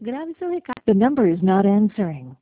Grabe sa recap. The number is not answering.